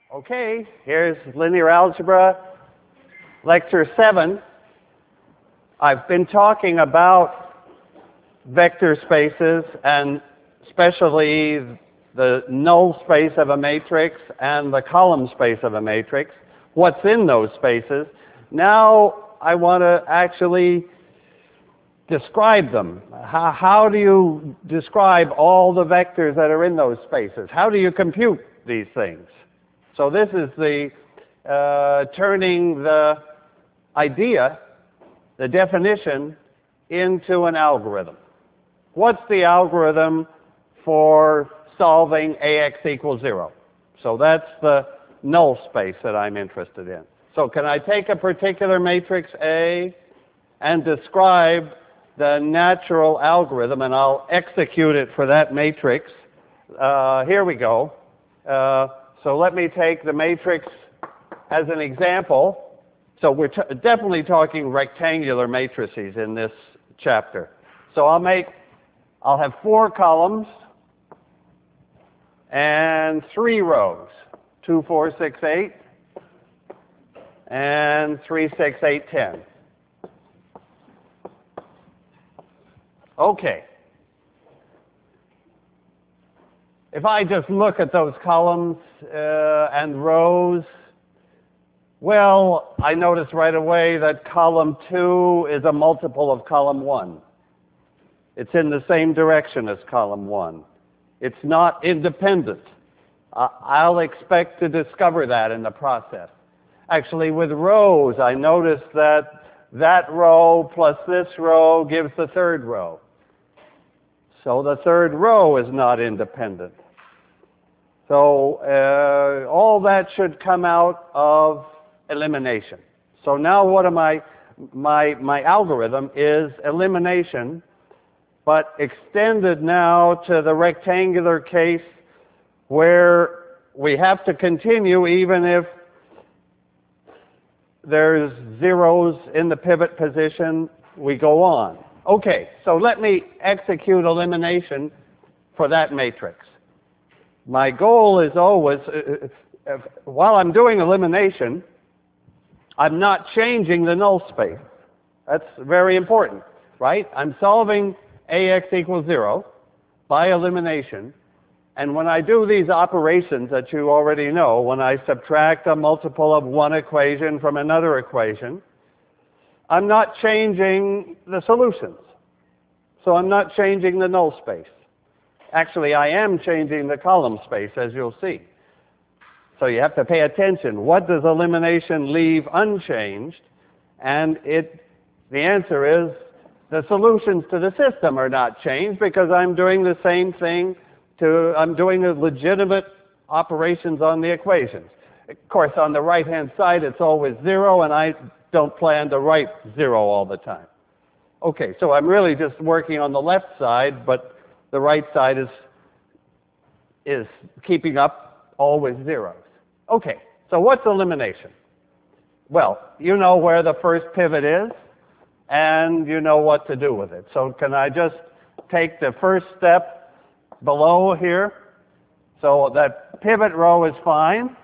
Okay, here's linear algebra, lecture 7. I've been talking about vector spaces and especially the null space of a matrix and the column space of a matrix, what's in those spaces. Now I want to actually describe them. How do you describe all the vectors that are in those spaces? How do you compute these things? So this is the turning the idea, the definition, into an algorithm. What's the algorithm for solving AX equals 0? So that's the null space that I'm interested in. So can I take a particular matrix A and describe the natural algorithm, and I'll execute it for that matrix. Here we go. So let me take the matrix as an example. So we're definitely talking rectangular matrices in this chapter. So I'll have 4 columns and 3 rows. 2, 4, 6, 8, and 3, 6, 8, 10. Okay. If I just look at those columns and rows, well, I notice right away that column 2 is a multiple of column 1. It's in the same direction as column 1. It's not independent. I'll expect to discover that in the process. Actually, with rows, I notice that that row plus this row gives the third row. So the third row is not independent. So all that should come out of elimination. So now what am my algorithm is elimination, but extended now to the rectangular case where we have to continue even if there's zeros in the pivot position, we go on. Okay, so let me execute elimination for that matrix. My goal is always, while I'm doing elimination, I'm not changing the null space. That's very important, right? I'm solving AX equals 0 by elimination. And when I do these operations that you already know, when I subtract a multiple of one equation from another equation, I'm not changing the solutions. So I'm not changing the null space. Actually, I am changing the column space, as you'll see. So you have to pay attention. What does elimination leave unchanged? And the answer is the solutions to the system are not changed because I'm doing the same thing I'm doing the legitimate operations on the equations. Of course, on the right-hand side, it's always 0, and I don't plan to write 0 all the time. Okay, so I'm really just working on the left side, but the right side is keeping up always zeros. Okay, so what's elimination? Well, you know where the first pivot is, and you know what to do with it. So can I just take the first step below here? So that pivot row is fine.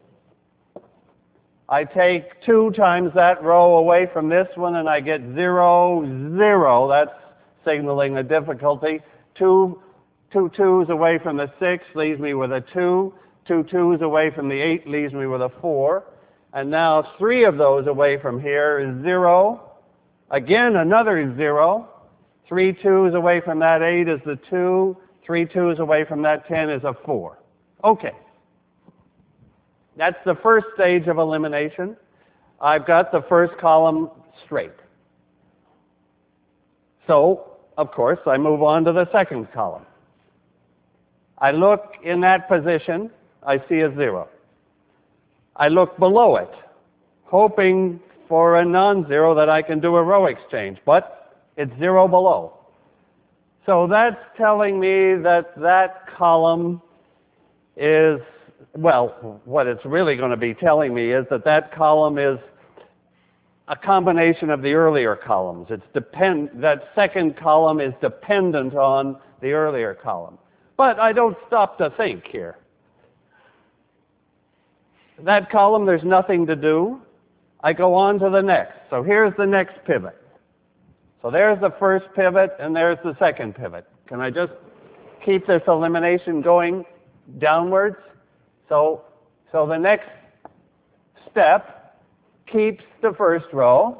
I take 2 times that row away from this one, and I get 0, 0. That's signaling a difficulty. 2 2's away from the 6 leaves me with a 2. 2 2's away from the 8 leaves me with a 4. And now 3 of those away from here is 0. Again, another 0. 3 2's away from that 8 is the 2. 3 2's away from that 10 is a 4. Okay. That's the first stage of elimination. I've got the first column straight. So, of course, I move on to the second column. I look in that position, I see a 0. I look below it, hoping for a non-zero that I can do a row exchange, but it's 0 below. So that's telling me that that column is, well, what it's really going to be telling me is that that column is a combination of the earlier columns. That second column is dependent on the earlier column. But I don't stop to think here. that column, there's nothing to do. I go on to the next. So here's the next pivot. So there's the first pivot, and there's the second pivot. Can I just keep this elimination going downwards? So the next step keeps the first row,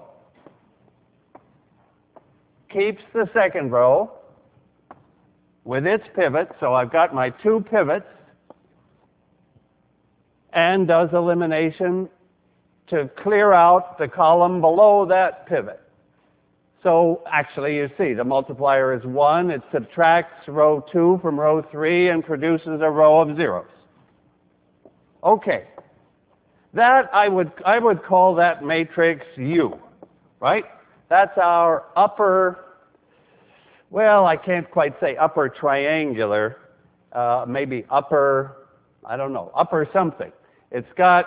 keeps the second row with its pivot. So I've got my two pivots, and does elimination to clear out the column below that pivot. So actually, you see, the multiplier is 1. It subtracts row 2 from row 3 and produces a row of zeros. Okay. That I would call that matrix U, right? That's our upper, well, I can't quite say upper triangular, maybe upper, I don't know, upper something. It's got,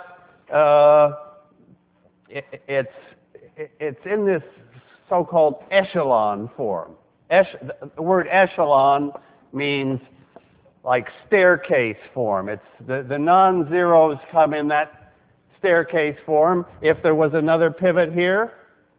it's in this so-called echelon form. The word echelon means like staircase form. It's the non-zeros come in that staircase form. If there was another pivot here,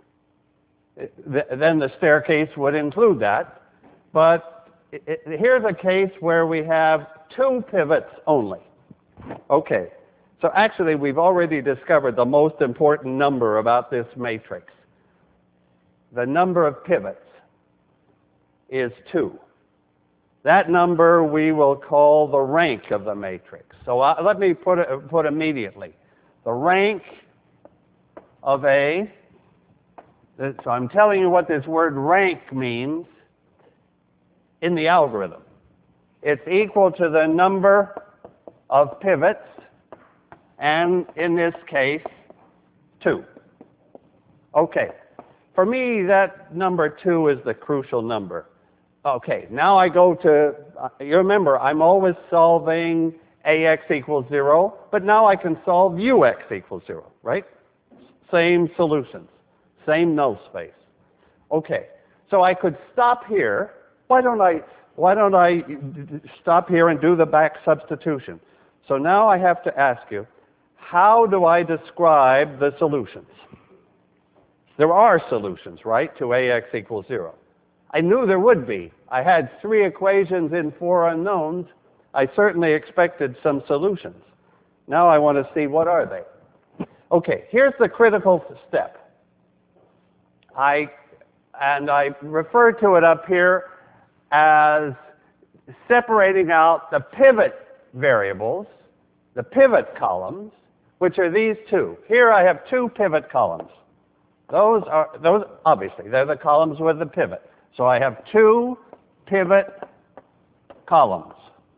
then the staircase would include that. But here's a case where we have two pivots only. Okay, so actually we've already discovered the most important number about this matrix. The number of pivots is 2. That number we will call the rank of the matrix. So let me put immediately. The rank of A, so I'm telling you what this word rank means in the algorithm. It's equal to the number of pivots, and in this case, 2. Okay. For me, that number 2 is the crucial number. Okay, now I go to, you remember, I'm always solving AX equals 0, but now I can solve UX equals 0, right? Same solutions, same null space. Okay, so I could stop here. Why don't I stop here and do the back substitution? So now I have to ask you, how do I describe the solutions? There are solutions, right, to AX equals 0. I knew there would be. I had 3 equations in 4 unknowns. I certainly expected some solutions. Now I want to see, what are they? Okay, here's the critical step. I refer to it up here as separating out the pivot variables, the pivot columns, which are these two. Here I have 2 pivot columns. Those obviously, they're the columns with the pivot. So I have 2 pivot columns.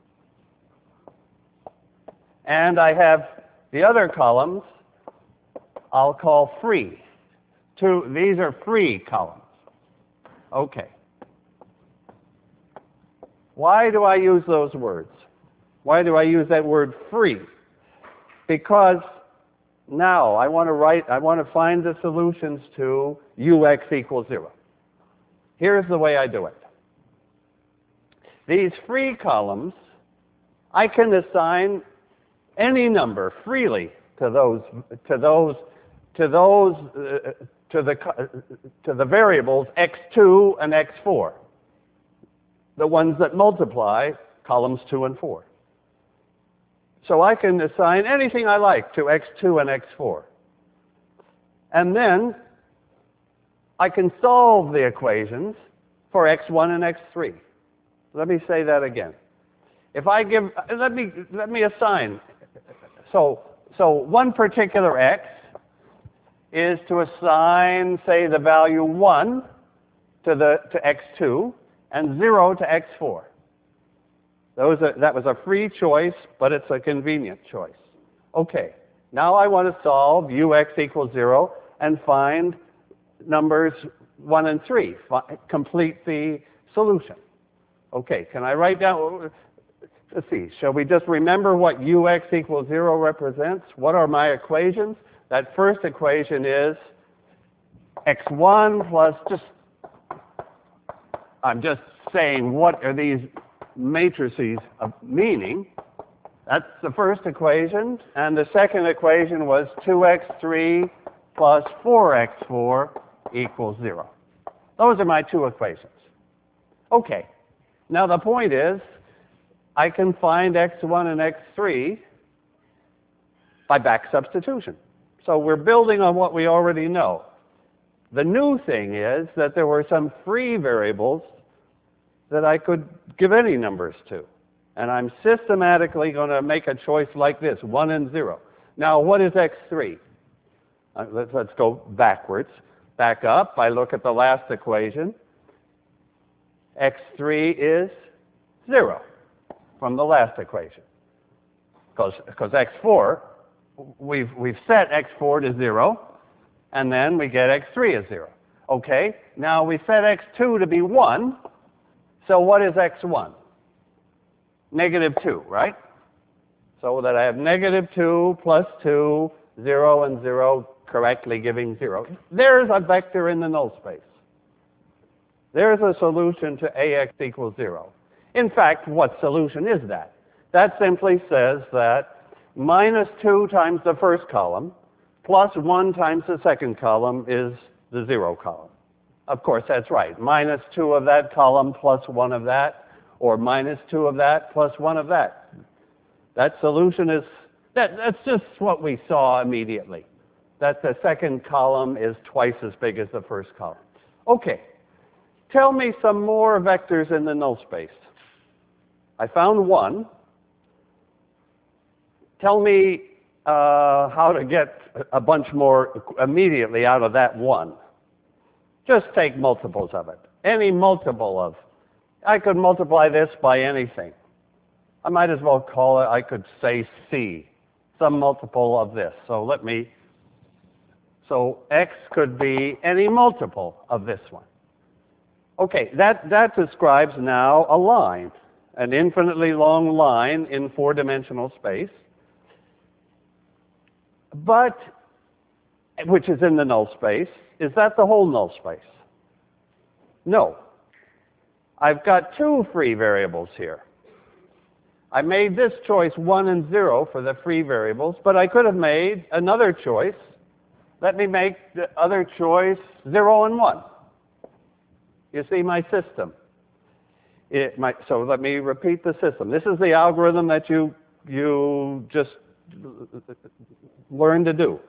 And I have the other columns I'll call free. These are free columns. Okay. Why do I use those words? Why do I use that word free? Because now I want to find the solutions to UX equals 0. Here's the way I do it. These free columns, I can assign any number freely to the variables x2 and x4, the ones that multiply columns 2 and 4. So I can assign anything I like to x2 and x4. And then I can solve the equations for x1 and x3. Let me say that again. If I give, let me assign. So one particular x is to assign, say, the value 1 to x2 and 0 to x4. That was a free choice, but it's a convenient choice. Okay, now I want to solve UX equals 0 and find numbers 1 and 3, complete the solution. Okay, can I write down, let's see, shall we just remember what UX equals 0 represents? What are my equations? That first equation is x1 plus I'm just saying what are these matrices of meaning. That's the first equation. And the second equation was 2x3 plus 4x4 equals 0. Those are my two equations. Okay. Now the point is, I can find x1 and x3 by back substitution. So we're building on what we already know. The new thing is that there were some free variables that I could give any numbers to. And I'm systematically going to make a choice like this, 1 and 0. Now, what is x3? Let's go backwards. Back up. I look at the last equation. x3 is 0 from the last equation. Because x4, we've set x4 to 0, and then we get x3 as 0. Okay, now we set x2 to be 1, so what is x1? Negative 2, right? So that I have negative 2 plus 2, 0 and 0, correctly giving 0. There's a vector in the null space. There's a solution to ax equals 0. In fact, what solution is that? That simply says that minus 2 times the first column plus 1 times the second column is the 0 column. Of course, that's right. Minus 2 of that column plus 1 of that, or minus 2 of that plus 1 of that. That solution is, that's just what we saw immediately, that the second column is twice as big as the first column. Okay, tell me some more vectors in the null space. I found one. Tell me how to get a bunch more immediately out of that one. Just take multiples of it. Any multiple of. I could multiply this by anything. I might as well call it, I could say C, some multiple of this. So x could be any multiple of this one. Okay, that describes now a line, an infinitely long line in four-dimensional space, but which is in the null space. Is that the whole null space? No. I've got two free variables here. I made this choice 1 and 0 for the free variables, but I could have made another choice. Let me make the other choice 0 and 1. You see my system. So let me repeat the system. This is the algorithm that you just learned to do.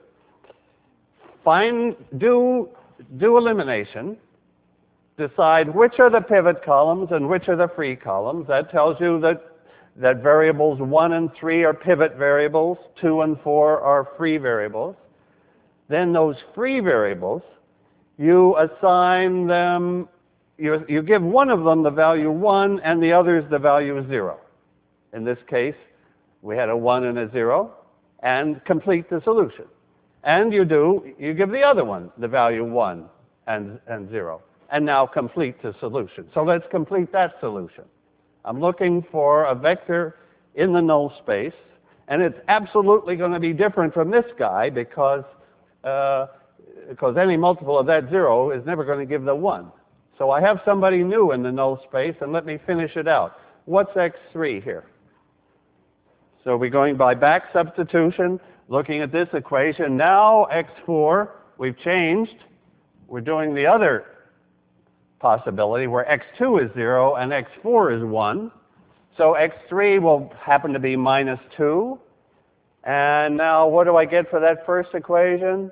Do elimination. Decide which are the pivot columns and which are the free columns. That tells you that variables 1 and 3 are pivot variables, 2 and 4 are free variables. Then those free variables, you assign them, you give one of them the value 1 and the others the value 0. In this case, we had a 1 and a 0, and complete the solution. And you give the other one the value 1 and 0. And now complete the solution. So let's complete that solution. I'm looking for a vector in the null space, and it's absolutely going to be different from this guy because any multiple of that 0 is never going to give the 1. So I have somebody new in the null space, and let me finish it out. What's x3 here? So we're going by back substitution, looking at this equation. Now x4, we've changed. We're doing the other possibility where x2 is 0 and x4 is 1. So x3 will happen to be minus 2. And now what do I get for that first equation?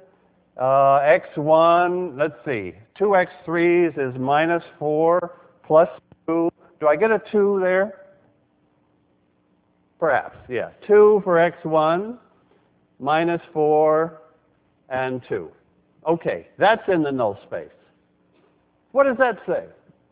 X1, let's see, 2x3s is minus 4 plus 2. Do I get a 2 there? Perhaps, yeah. 2 for x1, minus 4, and 2. Okay, that's in the null space. What does that say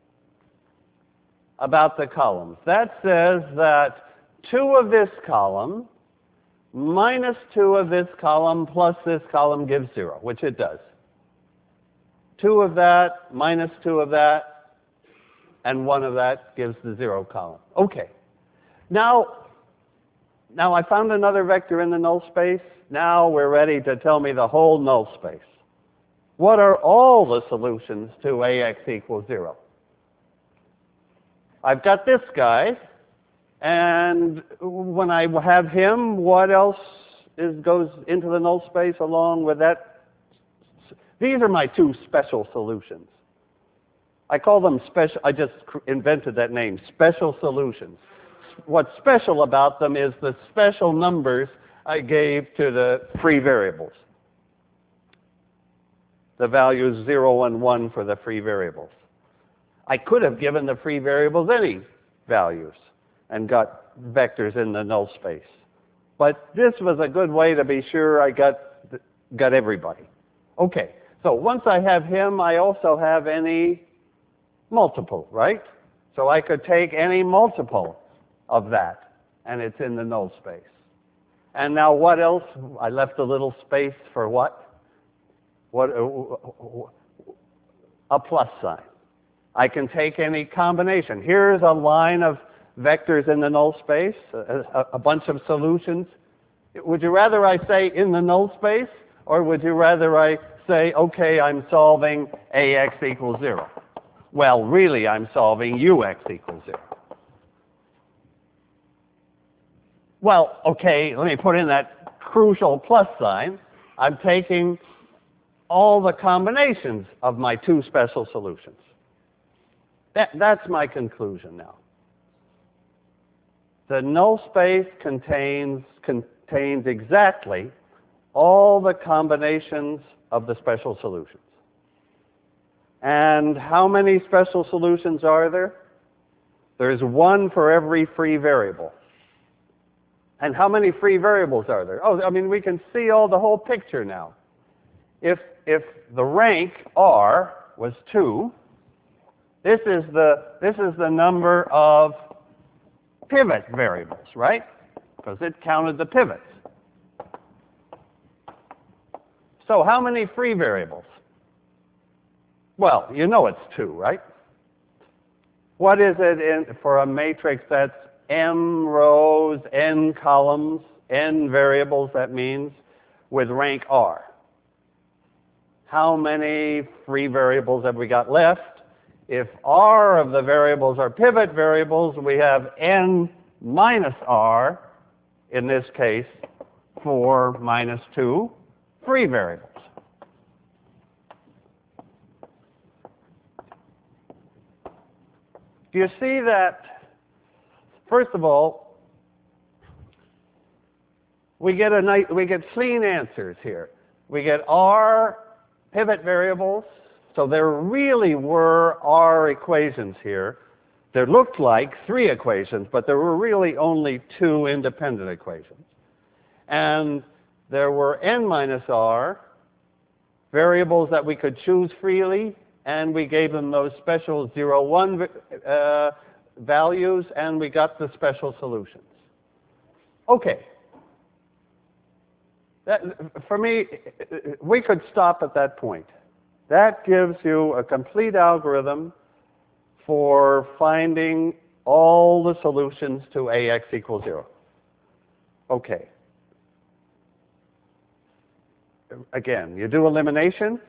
about the columns? That says that 2 of this column minus 2 of this column plus this column gives 0, which it does. 2 of that minus 2 of that, and 1 of that gives the 0 column. Okay. Now I found another vector in the null space. Now we're ready to tell me the whole null space. What are all the solutions to ax equals 0? I've got this guy, And when I have him, what else goes into the null space along with that? These are my two special solutions. I call them special. I just invented that name, special solutions. What's special about them is the special numbers I gave to the free variables. The values 0 and 1 for the free variables. I could have given the free variables any values and got vectors in the null space. But this was a good way to be sure I got everybody. Okay, so once I have him, I also have any multiple, right? So I could take any multiple of that, and it's in the null space. And now what else? I left a little space for what? A plus sign. I can take any combination. Here's a line of vectors in the null space, a bunch of solutions. Would you rather I say in the null space, or would you rather I say, okay, I'm solving AX equals 0? Well, really, I'm solving UX equals 0. Well, okay, let me put in that crucial plus sign. I'm taking all the combinations of my two special solutions. That's my conclusion now. The null space contains exactly all the combinations of the special solutions. And how many special solutions are there? There's one for every free variable. And how many free variables are there? Oh, I mean, we can see the whole picture now. If the rank R was 2, this is the number of pivot variables, right? Because it counted the pivots. So how many free variables? Well, you know it's 2, right? What is it for a matrix that's m rows, n columns, n variables, that means, with rank R? How many free variables have we got left? If R of the variables are pivot variables, we have n minus R, in this case, 4 minus 2 free variables. Do you see that? First of all, we get clean answers here. We get R pivot variables. So there really were R equations here. There looked like 3 equations, but there were really only 2 independent equations. And there were n minus R variables that we could choose freely, and we gave them those special 0, 1 values, and we got the special solutions. Okay. For me, we could stop at that point. That gives you a complete algorithm for finding all the solutions to AX equals 0. Okay. Again, you do elimination.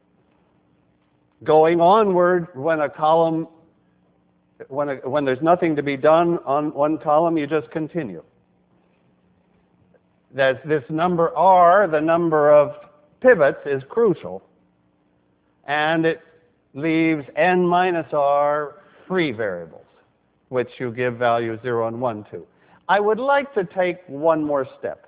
Going onward, when a column, when there's nothing to be done on one column, you just continue. That this number R, the number of pivots, is crucial. And it leaves n minus R free variables, which you give values 0 and 1 to. I would like to take one more step.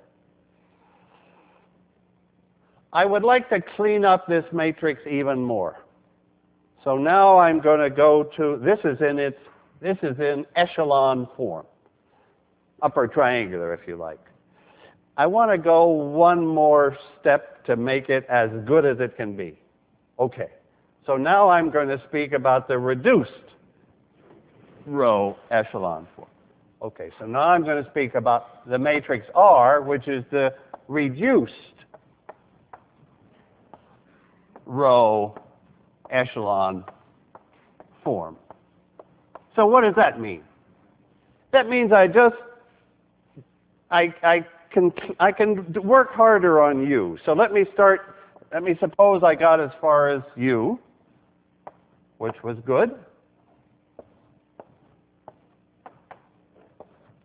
I would like to clean up this matrix even more. So now I'm going to go to, this is in echelon form, upper triangular, if you like. I want to go one more step to make it as good as it can be. Okay, so now I'm going to speak about the reduced row echelon form. Okay, so now I'm going to speak about the matrix R, which is the reduced row echelon form. So what does that mean? That means I can work harder on U. So let me suppose I got as far as U, which was good.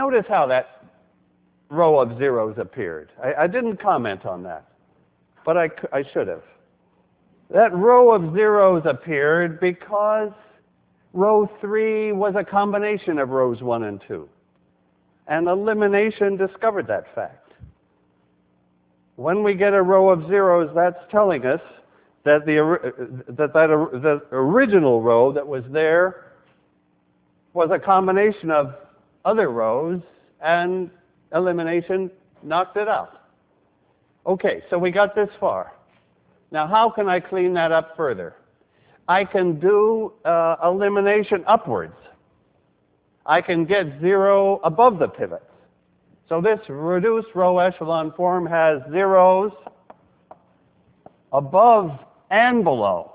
Notice how that row of zeros appeared. I didn't comment on that, but I should have. That row of zeros appeared because row 3 was a combination of rows 1 and 2. And elimination discovered that fact. When we get a row of zeros, that's telling us that the original row that was there was a combination of other rows, and elimination knocked it out. Okay, so we got this far. Now, how can I clean that up further? I can do elimination upwards. I can get 0 above the pivots. So this reduced row echelon form has zeros above and below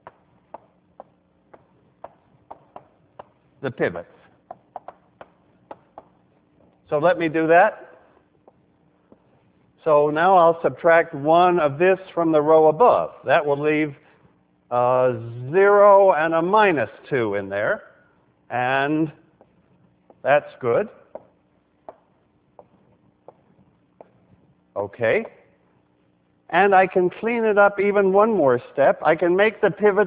the pivots. So let me do that. So now I'll subtract 1 of this from the row above. That will leave 0 and a -2 in there. And that's good. Okay. And I can clean it up even one more step. I can make the pivots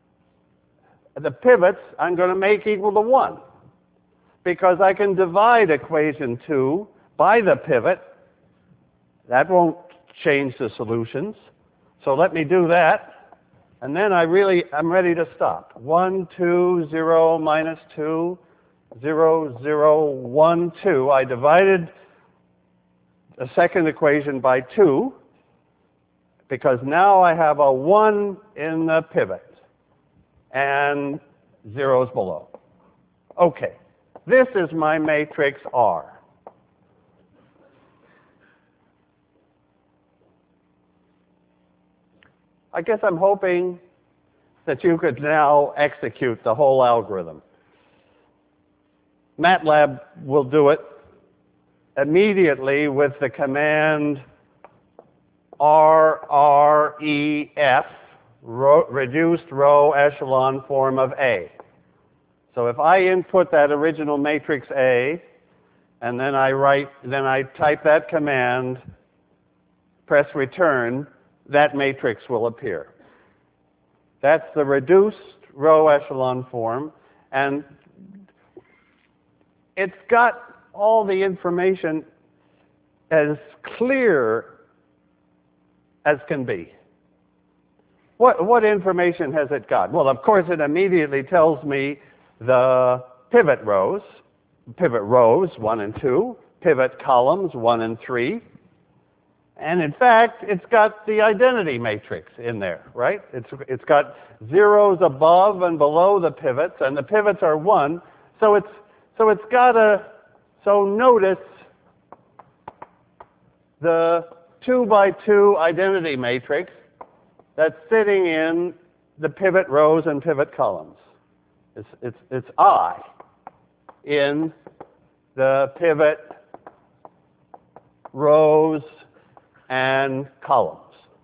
I'm going to make equal to 1. Because I can divide equation 2 by the pivot. That won't change the solutions. So let me do that. And then I'm ready to stop. 1, 2, 0, -2, 0, 0, 1, 2. I divided the second equation by 2 because now I have a 1 in the pivot and zeros below. Okay. This is my matrix R. I guess I'm hoping that you could now execute the whole algorithm. MATLAB will do it immediately with the command RREF, reduced row echelon form of A. So if I input that original matrix A, and then I type that command, press return, that matrix will appear. That's the reduced row echelon form, and it's got all the information as clear as can be. What information has it got? Well, of course, it immediately tells me the pivot rows 1 and 2, pivot columns 1 and 3. And in fact, it's got the identity matrix in there, right? It's got zeros above and below the pivots, and the pivots are 1. So it's got so notice the 2 by 2 identity matrix that's sitting in the pivot rows and pivot columns. It's I in the pivot rows and columns.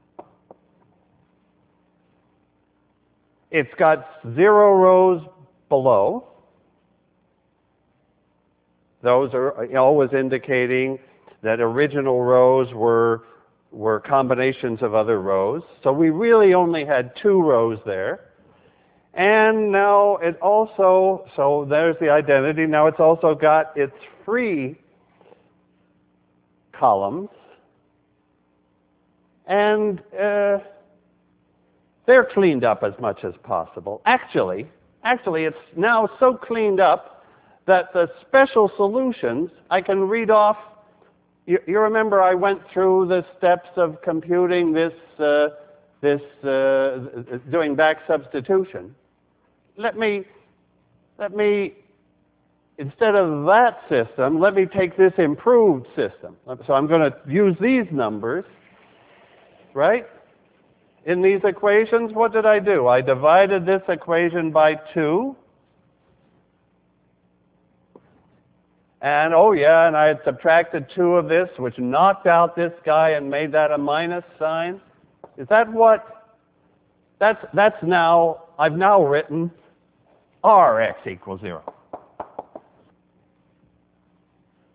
It's got 0 rows below. Those are always indicating that original rows were combinations of other rows. So we really only had 2 rows there. And now it also, so there's the identity. Now it's also got its free columns. And they're cleaned up as much as possible. Actually, it's now so cleaned up that the special solutions, I can read off. You remember I went through the steps of computing doing back substitution. Let me, instead of that system, let me take this improved system. So I'm going to use these numbers, right? In these equations, what did I do? I divided this equation by 2. And oh yeah, and I had subtracted 2 of this, which knocked out this guy and made that a minus sign. Is that what? That's now, I've now written Rx equals 0.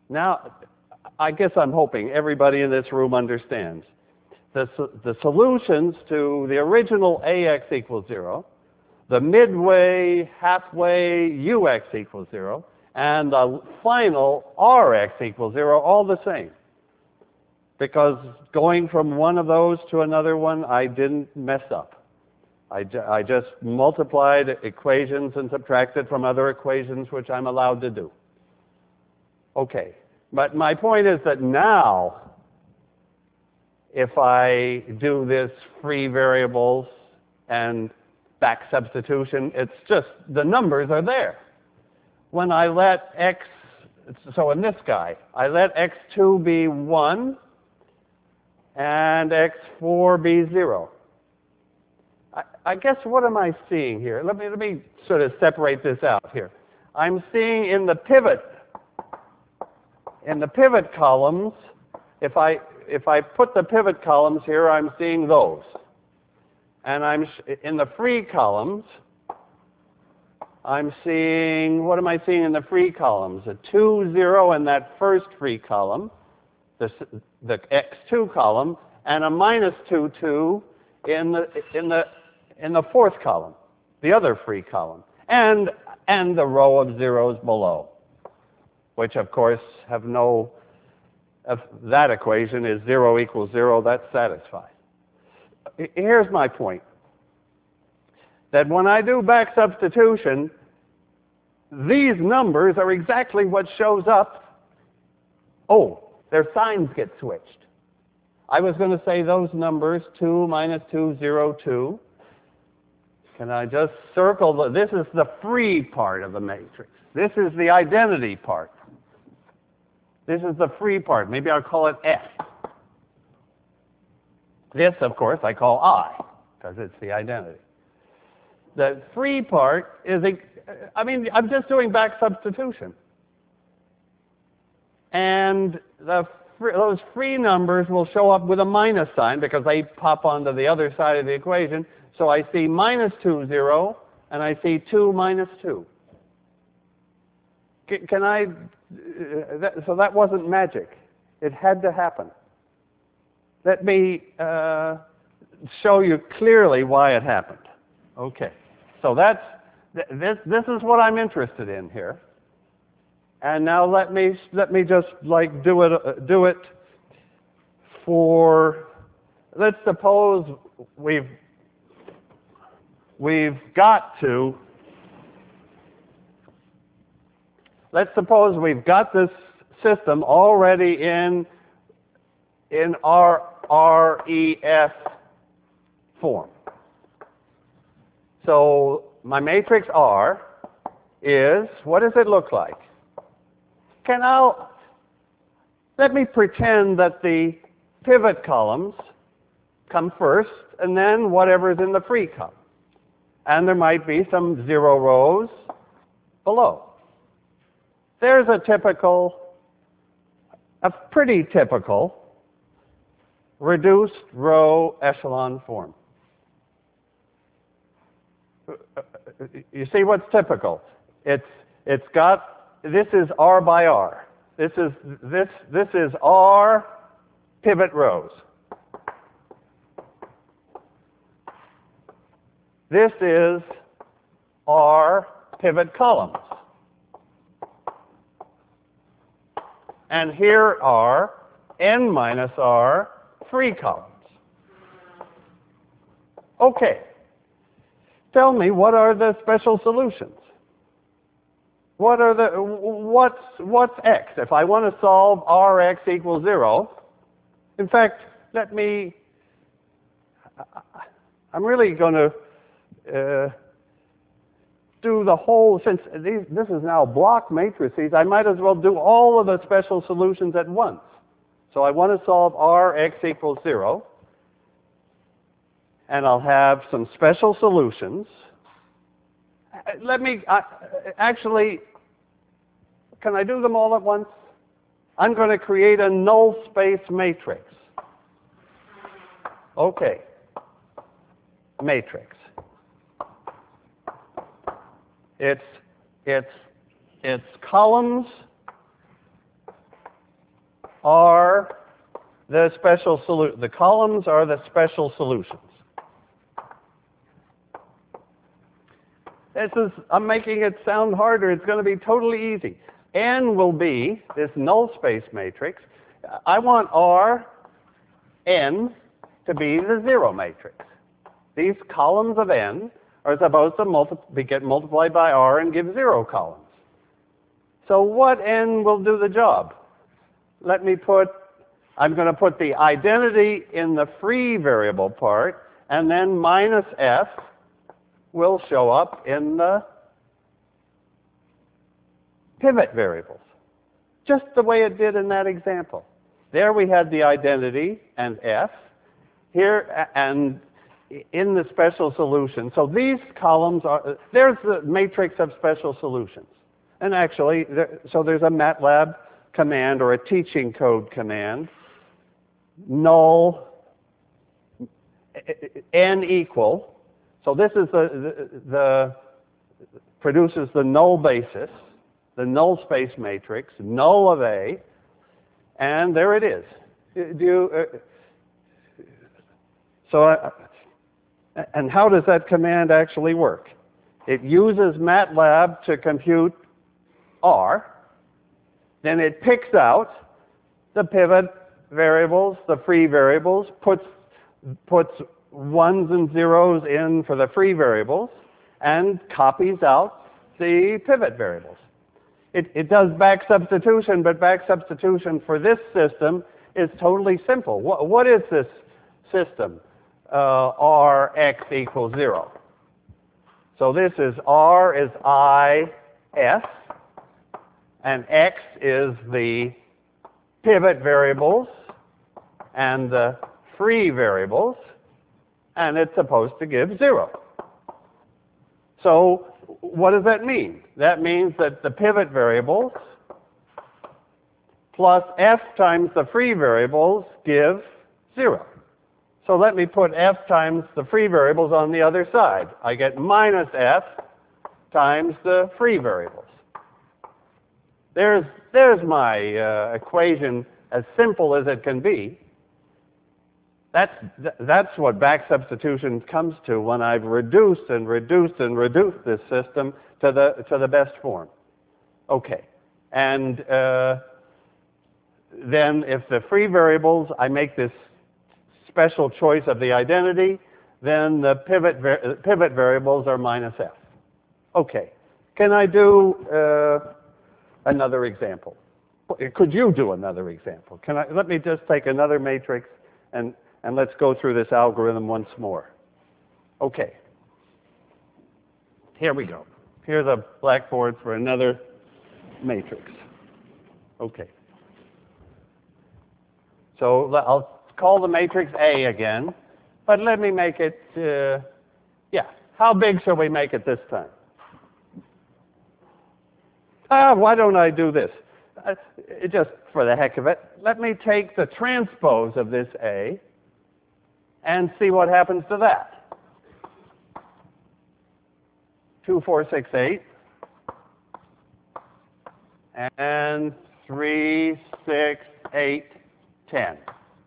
Now, I guess I'm hoping everybody in this room understands. The solutions to the original AX equals 0, the midway, halfway UX equals 0, and the final RX equals 0, all the same. Because going from one of those to another one, I didn't mess up. I just multiplied equations and subtracted from other equations, which I'm allowed to do. Okay, but my point is that now, if I do this free variables and back substitution, it's just the numbers are there. When I let x, so in this guy, I let x2 be 1 and x4 be 0. I guess what am I seeing here? Let me sort of separate this out here. I'm seeing in the pivot columns, if I put the pivot columns here, I'm seeing those. And in the free columns, I'm seeing, what am I seeing in the free columns? A 2, 0 in that first free column, the x2 column, and a minus 2, 2 in the fourth column, the other free column, and the row of zeros below, which of course have no, if that equation is 0 equals 0, that's satisfied. Here's my point, that when I do back substitution, these numbers are exactly what shows up. Oh, their signs get switched. I was going to say those numbers, 2, minus 2, 0, 2. Can I just circle this is the free part of the matrix. This is the identity part. This is the free part. Maybe I'll call it F. This, of course, I call I, because it's the identity. The free part is, I'm just doing back substitution. And those free numbers will show up with a minus sign because they pop onto the other side of the equation. So I see minus 2, 0, and I see 2 minus 2. So that wasn't magic. It had to happen. Let me show you clearly why it happened. Okay, so this is what I'm interested in here. And now let me just like do it for, let's suppose we've got to, let's suppose we've got this system already in our REF form. So my matrix R is, what does it look like? Let me pretend that the pivot columns come first, and then whatever's in the free column. And there might be some 0 rows below. There's a pretty typical reduced row echelon form. You see what's typical? It's got, this is R by R. This is R pivot rows. This is R pivot columns. And here are N minus R free columns. Okay. Tell me, what are the special solutions? What's X? If I want to solve Rx equals 0, in fact, I'm really going to do the whole, since this is now block matrices, I might as well do all of the special solutions at once. So I want to solve Rx equals 0, and I'll have some special solutions. Actually, can I do them all at once? I'm going to create a null space matrix. Okay. Matrix. It's columns are the the columns are the special solutions. I'm making it sound harder. It's going to be totally easy. N will be this null space matrix. I want Rn to be the zero matrix. These columns of n are supposed to get multiplied by R and give zero columns. So what n will do the job? I'm going to put the identity in the free variable part, and then minus f will show up in the pivot variables, just the way it did in that example. There we had the identity and f. Here and in the special solution. So these columns there's the matrix of special solutions. And actually, so there's a MATLAB command or a teaching code command, null n equal. So this is produces the null basis, the null space matrix, null of A, and there it is. And how does that command actually work? It uses MATLAB to compute R, then it picks out the pivot variables, the free variables, puts ones and zeros in for the free variables, and copies out the pivot variables. It does back substitution, but back substitution for this system is totally simple. What is this system? Rx equals 0. So this is R is IS, and X is the pivot variables and the free variables, and it's supposed to give 0. So what does that mean? That means that the pivot variables plus f times the free variables give 0. So let me put f times the free variables on the other side. I get minus f times the free variables. There's my equation, as simple as it can be. That's what back substitution comes to when I've reduced and reduced and reduced this system to the best form. Okay, and then if the free variables, I make this special choice of the identity, then the pivot variables are minus f. Okay, can I do another example? Could you do another example? Let me just take another matrix and let's go through this algorithm once more. Okay, here we go. Here's a blackboard for another matrix. Okay. So I'll call the matrix A again, but let me make it, how big shall we make it this time? Why don't I do this? Just for the heck of it, let me take the transpose of this A and see what happens to that. 2, 4, 6, 8. And 3, 6, 8, 10.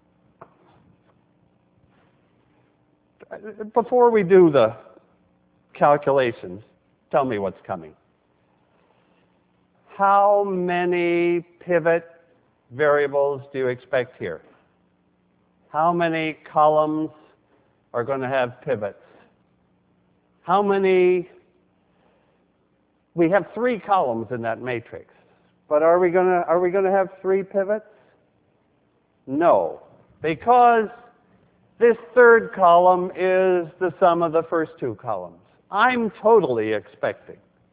Before we do the calculations, tell me what's coming. How many pivot variables do you expect here? How many columns are going to have pivots? How many? We have 3 columns in that matrix, but are we going to have 3 pivots? No, because this third column is the sum of the first 2 columns. I'm totally expecting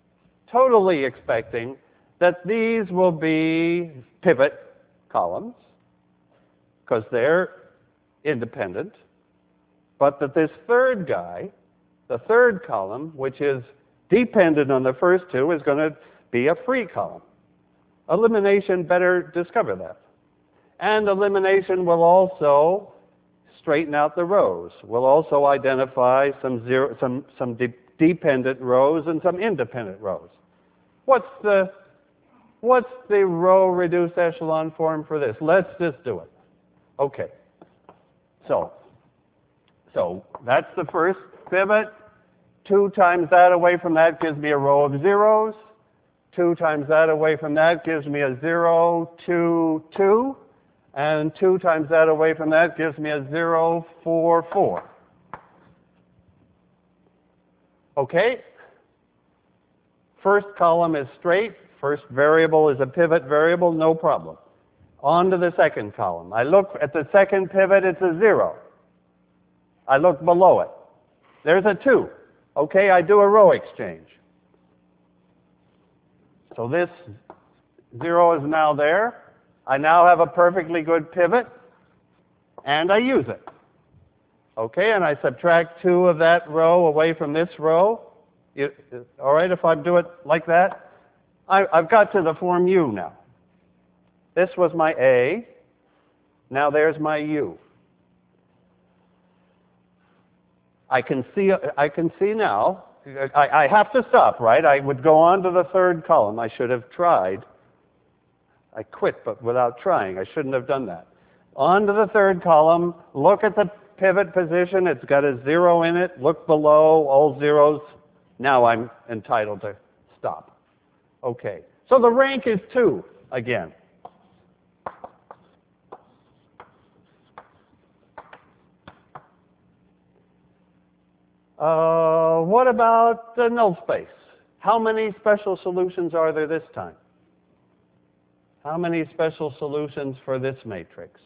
that these will be pivot columns because they're independent, but that this third guy, the third column, which is dependent on the first 2, is going to be a free column. Elimination better discover that. And elimination will also straighten out the rows. We'll also identify some dependent rows and some independent rows. What's the What's the row reduced echelon form for this? Let's just do it. Okay. So that's the first pivot. 2 times that away from that gives me a row of zeros. 2 times that away from that gives me a 0, 2, 2. And 2 times that away from that gives me a 0, 4, 4. Okay? First column is straight. First variable is a pivot variable, no problem. On to the second column. I look at the second pivot, it's a 0. I look below it. There's a 2. Okay, I do a row exchange. So this 0 is now there. I now have a perfectly good pivot, and I use it. Okay, and I subtract 2 of that row away from this row. All right, if I do it like that, I've got to the form U now. This was my A. Now there's my U. I can see now. I have to stop, right? I would go on to the third column. I should have tried. I quit, but without trying. I shouldn't have done that. On to the third column. Look at the pivot position. It's got a 0 in it. Look below, all zeros. Now I'm entitled to stop. Okay. So the rank is 2 again. What about the null space? How many special solutions are there this time? How many special solutions for this matrix?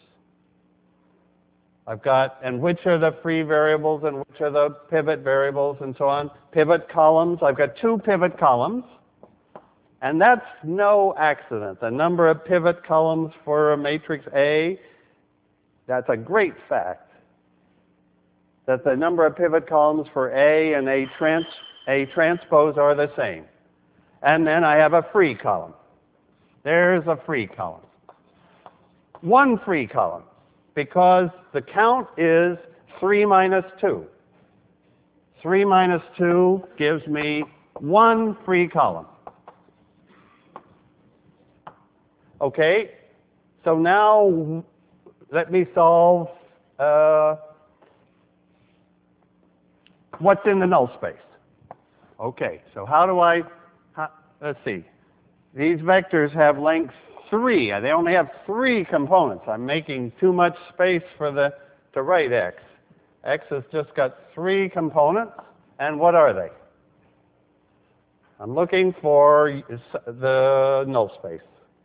I've got, and which are the free variables and which are the pivot variables and so on? Pivot columns. I've got 2 pivot columns. And that's no accident. The number of pivot columns for a matrix A, that's a great fact. That the number of pivot columns for A and A transpose are the same. And then I have a free column. There's a free column. 1 free column, because the count is 3 minus 2. 3 minus 2 gives me 1 free column. Okay, so now let me solve what's in the null space. Okay, so let's see. These vectors have length 3. They only have 3 components. I'm making too much space to write x. X has just got 3 components, and what are they? I'm looking for the null space.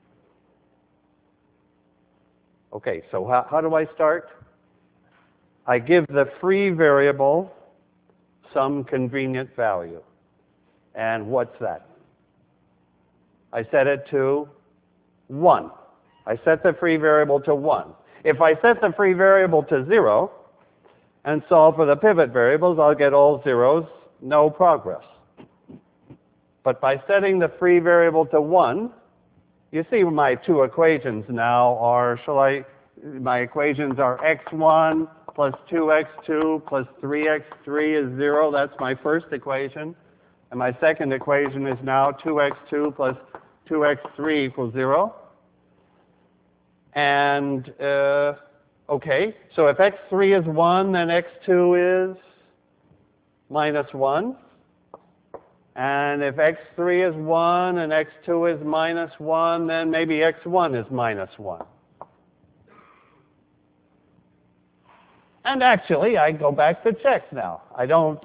Okay, so how do I start? I give the free variable some convenient value. And what's that? I set it to 1. I set the free variable to 1. If I set the free variable to 0 and solve for the pivot variables, I'll get all zeros, no progress. But by setting the free variable to 1, you see my 2 equations now are, my equations are x1 plus 2x2 plus 3x3 is 0. That's my first equation. And my second equation is now 2x2 plus 2x3 equals 0. And, okay, so if x3 is 1, then x2 is minus 1. And if x3 is 1 and x2 is minus 1, then maybe x1 is minus 1. And actually, I go back to check now. I don't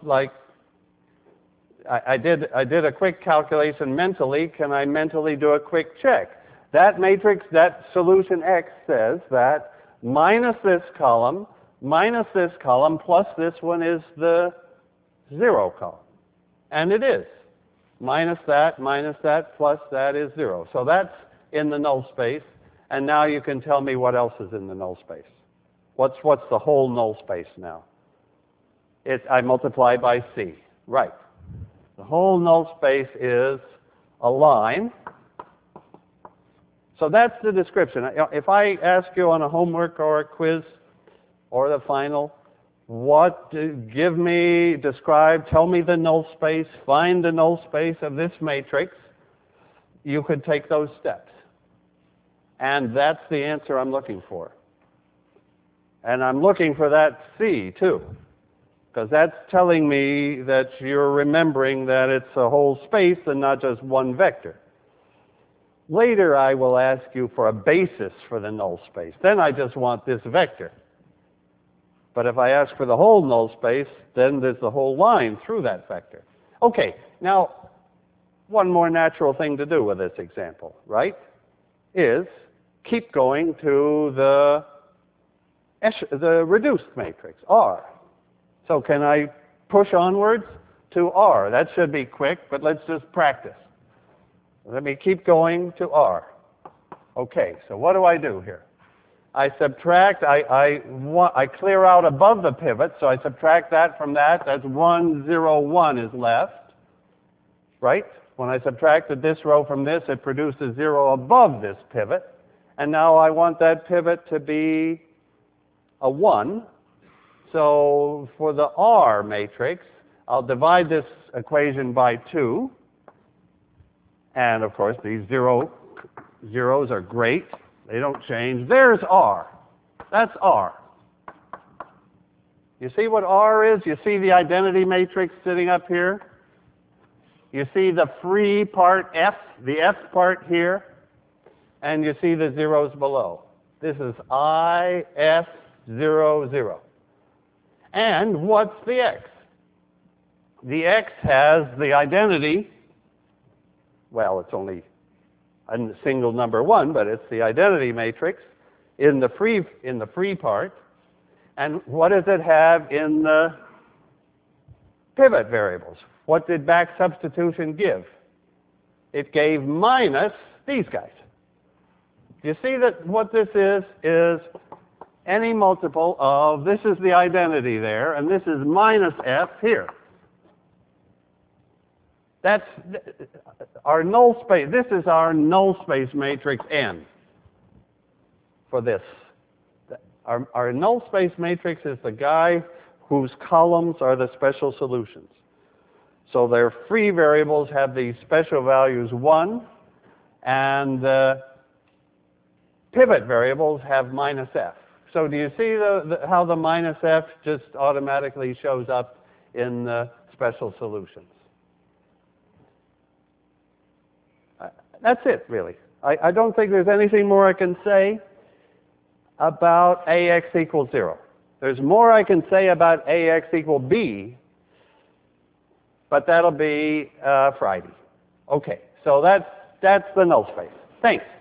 I did a quick calculation mentally. Can I mentally do a quick check? That matrix, that solution X says that minus this column, plus this one is the 0 column. And it is. Minus that, plus that is 0. So that's in the null space. And now you can tell me what else is in the null space. What's the whole null space now? I multiply by C. Right. The whole null space is a line. So that's the description. If I ask you on a homework or a quiz or the final, tell me the null space, find the null space of this matrix, you could take those steps. And that's the answer I'm looking for. And I'm looking for that C, too, because that's telling me that you're remembering that it's a whole space and not just one vector. Later, I will ask you for a basis for the null space. Then I just want this vector. But if I ask for the whole null space, then there's the whole line through that vector. Okay, now, one more natural thing to do with this example, right, is keep going to the reduced matrix, R. So can I push onwards to R? That should be quick, but let's just practice. Let me keep going to R. Okay, so what do I do here? I subtract, I clear out above the pivot, so I subtract that from that. That's 1, 0, 1 is left, right? When I subtracted this row from this, it produced a 0 above this pivot. And now I want that pivot to be a 1. So for the R matrix, I'll divide this equation by 2. And of course, these zeros are great. They don't change. There's R. That's R. You see what R is? You see the identity matrix sitting up here? You see the free part F, the F part here? And you see the zeros below. This is I, F, 0, 0. And what's the X? The X has the identity. Well, it's only a single number 1, but it's the identity matrix in the free part. And what does it have in the pivot variables? What did back substitution give? It gave minus these guys. You see that what this is any multiple of, this is the identity there, and this is minus F here. That's our null space. This is our null space matrix N for this. Our null space matrix is the guy whose columns are the special solutions. So their free variables have these special values 1, and the pivot variables have minus F. So do you see how the minus F just automatically shows up in the special solutions? That's it, really. I don't think there's anything more I can say about AX equals 0. There's more I can say about AX equal B, but that'll be Friday. Okay, so that's the null space. Thanks.